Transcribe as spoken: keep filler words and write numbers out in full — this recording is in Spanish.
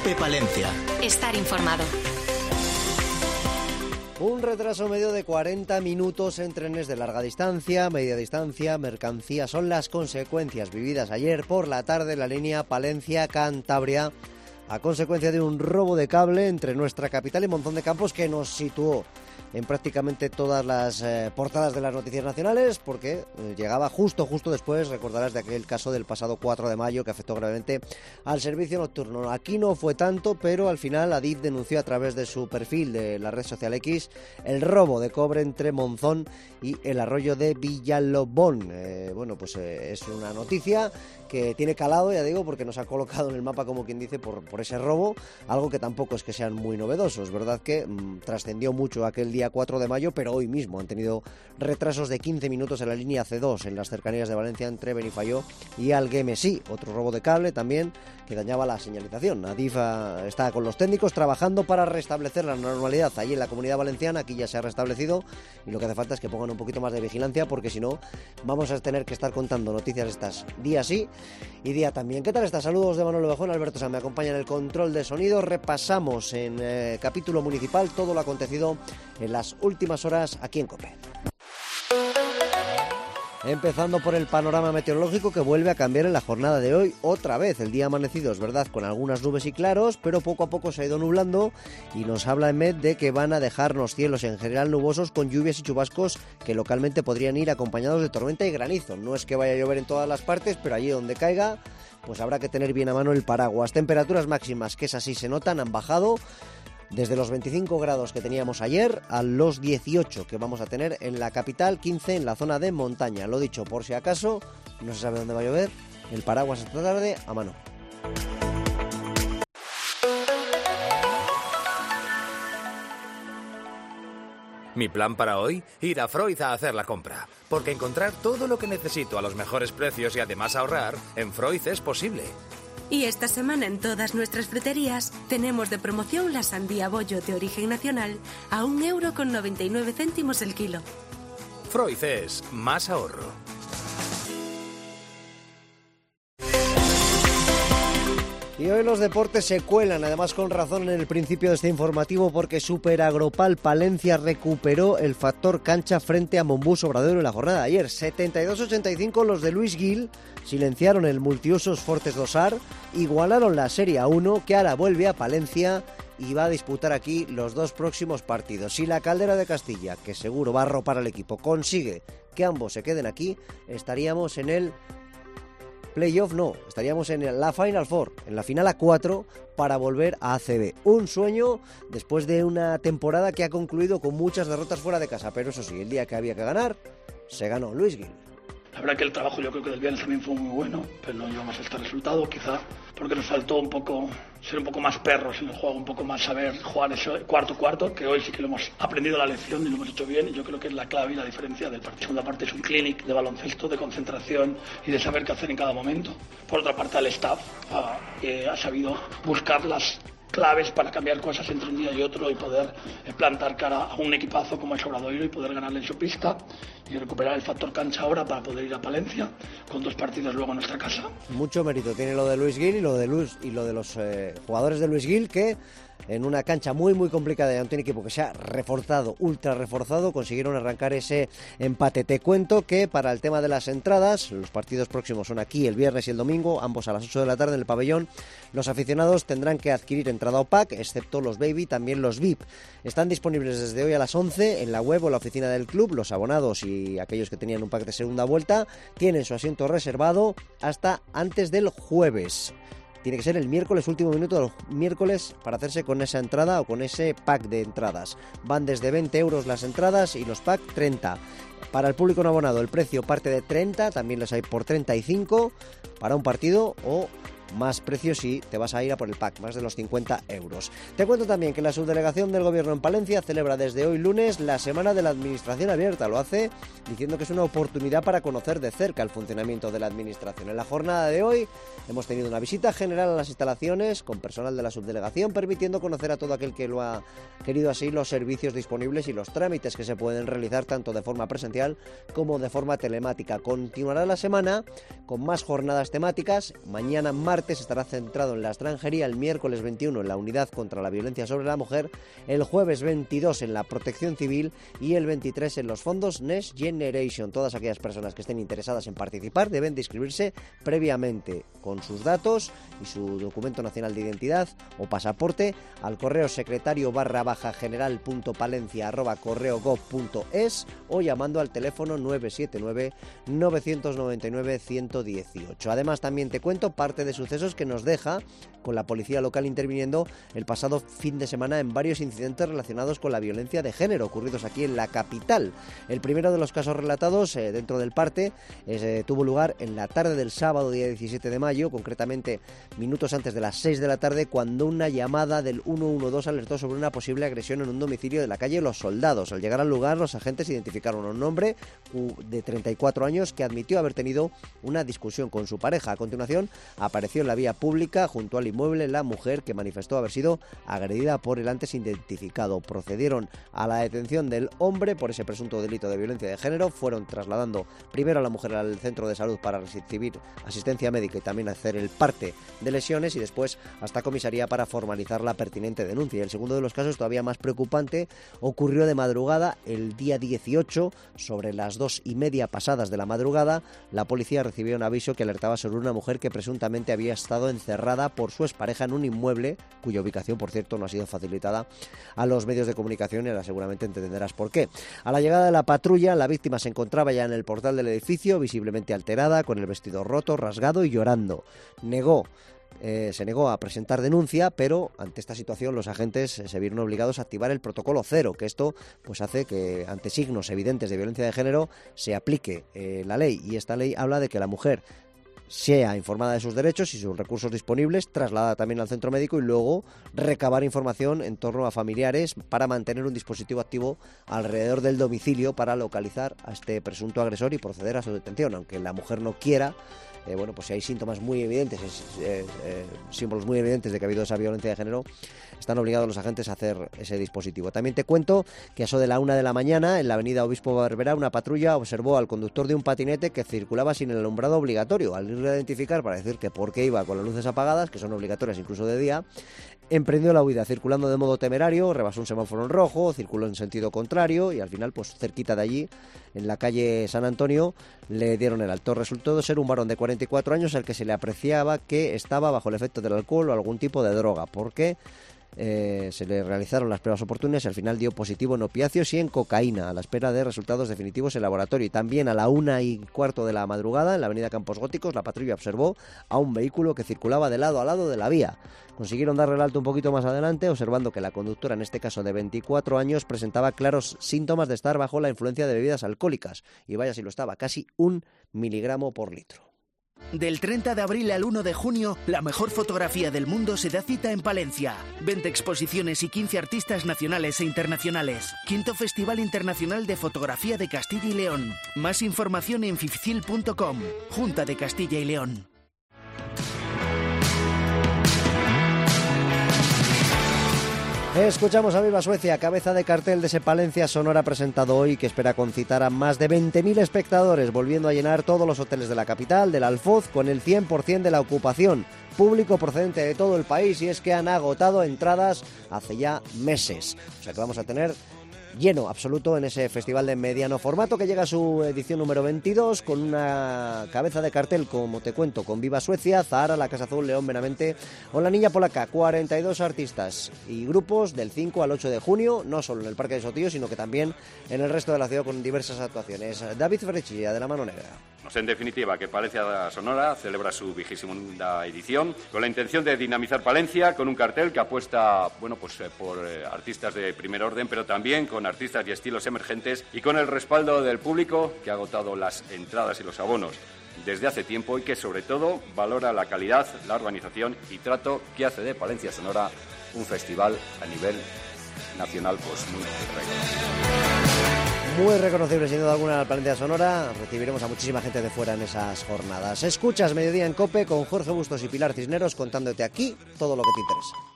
COPE Palencia. Estar informado. Un retraso medio de cuarenta minutos en trenes de larga distancia, media distancia, mercancía son las consecuencias vividas ayer por la tarde en la línea Palencia-Cantabria a consecuencia de un robo de cable entre nuestra capital y Monzón de Campos que nos situó en prácticamente todas las eh, portadas de las noticias nacionales porque eh, llegaba justo, justo después, recordarás, de aquel caso del pasado cuatro de mayo que afectó gravemente al servicio nocturno. Aquí no fue tanto, pero al final Adif denunció a través de su perfil de la red social X el robo de cobre entre Monzón y el arroyo de Villalobón. Eh, bueno, pues eh, es una noticia que tiene calado, ya digo, porque nos ha colocado en el mapa, como quien dice, por, por ese robo, algo que tampoco es que sean muy novedosos, ¿verdad? Que mmm, trascendió mucho aquel día cuatro de mayo, pero hoy mismo han tenido retrasos de quince minutos en la línea C dos, en las cercanías de Valencia, entre Benifayó y Alguemesí. Otro robo de cable también que dañaba la señalización. Adif está con los técnicos trabajando para restablecer la normalidad allí en la Comunidad Valenciana. Aquí ya se ha restablecido y lo que hace falta es que pongan un poquito más de vigilancia, porque si no vamos a tener que estar contando noticias estas día sí y día también. ¿Qué tal estás? Saludos de Manolo Bejón. Alberto San me acompaña en el control de sonido. Repasamos en eh, capítulo municipal todo lo acontecido en las últimas horas aquí en COPE. Empezando por el panorama meteorológico, que vuelve a cambiar en la jornada de hoy otra vez. El día amanecido, es verdad, con algunas nubes y claros, pero poco a poco se ha ido nublando y nos habla EMET de que van a dejarnos cielos en general nubosos con lluvias y chubascos que localmente podrían ir acompañados de tormenta y granizo. No es que vaya a llover en todas las partes, pero allí donde caiga, pues habrá que tener bien a mano el paraguas. Temperaturas máximas, que esas sí se notan, han bajado desde los veinticinco grados que teníamos ayer a los dieciocho que vamos a tener en la capital, quince en la zona de montaña. Lo dicho, por si acaso, no se sabe dónde va a llover, el paraguas esta tarde a mano. Mi plan para hoy, ir a Freud a hacer la compra. Porque encontrar todo lo que necesito a los mejores precios y además ahorrar, en Freud es posible. Y esta semana en todas nuestras fruterías tenemos de promoción la sandía bollo de origen nacional a un euro con noventa y nueve céntimos el kilo. Freud es más ahorro. Y hoy los deportes se cuelan, además con razón en el principio de este informativo, porque Superagropal Palencia recuperó el factor cancha frente a Mombús Obradoiro en la jornada de ayer. setenta y dos a ochenta y cinco los de Luis Gil silenciaron el multiusos Fortes Dosar, igualaron la Serie A uno, que ahora vuelve a Palencia y va a disputar aquí los dos próximos partidos. Si la Caldera de Castilla, que seguro va a arropar al equipo, consigue que ambos se queden aquí, estaríamos en el playoff, no, estaríamos en la Final Four, en la final a cuatro para volver a A C B. Un sueño después de una temporada que ha concluido con muchas derrotas fuera de casa, pero eso sí, el día que había que ganar, se ganó. Luis Gil. La verdad que el trabajo yo creo que del viernes también fue muy bueno, pero no llevamos a este resultado, quizá porque nos faltó un poco ser un poco más perros en el juego, un poco más saber jugar ese cuarto cuarto, que hoy sí que lo hemos aprendido la lección y lo hemos hecho bien, y yo creo que es la clave y la diferencia del partido. La segunda parte es un clinic de baloncesto, de concentración y de saber qué hacer en cada momento. Por otra parte, el staff uh, que ha sabido buscar las claves para cambiar cosas entre un día y otro y poder plantar cara a un equipazo como es Obradoiro y poder ganarle en su pista y recuperar el factor cancha ahora para poder ir a Palencia con dos partidos luego en nuestra casa. Mucho mérito tiene lo de Luis Gil y lo de Luis y lo de los eh, jugadores de Luis Gil, que en una cancha muy muy complicada ante un equipo que se ha reforzado, ultra reforzado, consiguieron arrancar ese empate. Te cuento que para el tema de las entradas, los partidos próximos son aquí el viernes y el domingo, ambos a las ocho de la tarde en el pabellón. Los aficionados tendrán que adquirir entrada o pack, excepto los baby, también los V I P. Están disponibles desde hoy a las once en la web o la oficina del club. Los abonados y aquellos que tenían un pack de segunda vuelta tienen su asiento reservado hasta antes del jueves. Tiene que ser el miércoles, último minuto del miércoles, para hacerse con esa entrada o con ese pack de entradas. Van desde veinte euros las entradas y los pack treinta. Para el público no abonado el precio parte de treinta, también los hay por treinta y cinco para un partido, o más precios si te vas a ir a por el pack, más de los cincuenta euros. Te cuento también que la subdelegación del Gobierno en Palencia celebra desde hoy lunes la Semana de la Administración Abierta. Lo hace diciendo que es una oportunidad para conocer de cerca el funcionamiento de la Administración. En la jornada de hoy hemos tenido una visita general a las instalaciones con personal de la subdelegación, permitiendo conocer a todo aquel que lo ha querido así los servicios disponibles y los trámites que se pueden realizar tanto de forma presencial como de forma telemática. Continuará la semana con más jornadas temáticas. Mañana martes martes estará centrado en la extranjería, el miércoles veintiuno en la unidad contra la violencia sobre la mujer, el jueves veintidós en la protección civil y el veintitrés en los fondos Next Generation. Todas aquellas personas que estén interesadas en participar deben de inscribirse previamente con sus datos y su documento nacional de identidad o pasaporte al correo secretario barra baja general punto palencia arroba correo gov punto es o llamando al teléfono nueve siete nueve nueve nueve nueve uno uno ocho. Además, también te cuento parte de sucesos que nos deja con la policía local interviniendo el pasado fin de semana en varios incidentes relacionados con la violencia de género ocurridos aquí en la capital. El primero de los casos relatados eh, dentro del parte eh, tuvo lugar en la tarde del sábado día diecisiete de mayo, concretamente minutos antes de las seis de la tarde, cuando una llamada del uno uno dos alertó sobre una posible agresión en un domicilio de la calle Los Soldados. Al llegar al lugar, los agentes identificaron a un hombre de treinta y cuatro años que admitió haber tenido una discusión con su pareja. A continuación, apareció en la vía pública junto al inmueble la mujer que manifestó haber sido agredida por el antes identificado. Procedieron a la detención del hombre por ese presunto delito de violencia de género. Fueron trasladando primero a la mujer al centro de salud para recibir asistencia médica y también hacer el parte de lesiones y después hasta comisaría para formalizar la pertinente denuncia. Y el segundo de los casos, todavía más preocupante, ocurrió de madrugada el día dieciocho, sobre las dos y media pasadas de la madrugada. La policía recibió un aviso que alertaba sobre una mujer que presuntamente había estado encerrada por su expareja en un inmueble, cuya ubicación, por cierto, no ha sido facilitada a los medios de comunicación y ahora seguramente entenderás por qué. A la llegada de la patrulla, la víctima se encontraba ya en el portal del edificio, visiblemente alterada, con el vestido roto, rasgado y llorando. Negó Eh, se negó a presentar denuncia, pero ante esta situación los agentes eh, se vieron obligados a activar el protocolo cero, que esto pues hace que ante signos evidentes de violencia de género se aplique eh, la ley, y esta ley habla de que la mujer sea informada de sus derechos y sus recursos disponibles, trasladada también al centro médico y luego recabar información en torno a familiares para mantener un dispositivo activo alrededor del domicilio para localizar a este presunto agresor y proceder a su detención, aunque la mujer no quiera. Eh, bueno, pues si hay síntomas muy evidentes, eh, eh, símbolos muy evidentes de que ha habido esa violencia de género, están obligados los agentes a hacer ese dispositivo. También te cuento que a eso de la una de la mañana, en la avenida Obispo Barberá, una patrulla observó al conductor de un patinete que circulaba sin el alumbrado obligatorio. Al irle a identificar para decir que por qué iba con las luces apagadas, que son obligatorias incluso de día, emprendió la huida circulando de modo temerario, rebasó un semáforo en rojo, circuló en sentido contrario y al final, pues cerquita de allí, en la calle San Antonio, le dieron el alto. Resultó ser un varón de cuarenta y cuatro años al que se le apreciaba que estaba bajo el efecto del alcohol o algún tipo de droga, porque eh, se le realizaron las pruebas oportunas y al final dio positivo en opiáceos y en cocaína, a la espera de resultados definitivos en laboratorio. Y también a la una y cuarto de la madrugada, en la avenida Campos Góticos, la patrulla observó a un vehículo que circulaba de lado a lado de la vía. Consiguieron darle el alto un poquito más adelante, observando que la conductora, en este caso de veinticuatro años, presentaba claros síntomas de estar bajo la influencia de bebidas alcohólicas. Y vaya si lo estaba, casi un miligramo por litro. Del treinta de abril al uno de junio, la mejor fotografía del mundo se da cita en Palencia. veinte exposiciones y quince artistas nacionales e internacionales. Quinto Festival Internacional de Fotografía de Castilla y León. Más información en fifcil punto com. Junta de Castilla y León. Escuchamos a Viva Suecia, cabeza de cartel de ese Palencia Sonora presentado hoy, que espera concitar a más de veinte mil espectadores, volviendo a llenar todos los hoteles de la capital, del Alfoz, con el cien por ciento de la ocupación. Público procedente de todo el país, y es que han agotado entradas hace ya meses. O sea que vamos a tener lleno absoluto en ese festival de mediano formato que llega a su edición número veintidós, con una cabeza de cartel, como te cuento, con Viva Suecia, Zahara, La Casa Azul, León Benavente o La Niña Polaca. cuarenta y dos artistas y grupos del cinco al ocho de junio, no solo en el Parque de Sotillo, sino que también en el resto de la ciudad, con diversas actuaciones. David Ferrechilla, de La Mano Negra. Pues en definitiva, que Palencia Sonora celebra su vigésima edición con la intención de dinamizar Palencia, con un cartel que apuesta, bueno, pues eh, por eh, artistas de primer orden, pero también con artistas y estilos emergentes, y con el respaldo del público, que ha agotado las entradas y los abonos desde hace tiempo, y que sobre todo valora la calidad, la organización y trato que hace de Palencia Sonora un festival a nivel nacional, pues muy reconocido. Muy reconocible, sin duda alguna, la Palencia Sonora. Recibiremos a muchísima gente de fuera en esas jornadas. Escuchas Mediodía en COPE con Jorge Bustos y Pilar Cisneros, contándote aquí todo lo que te interesa.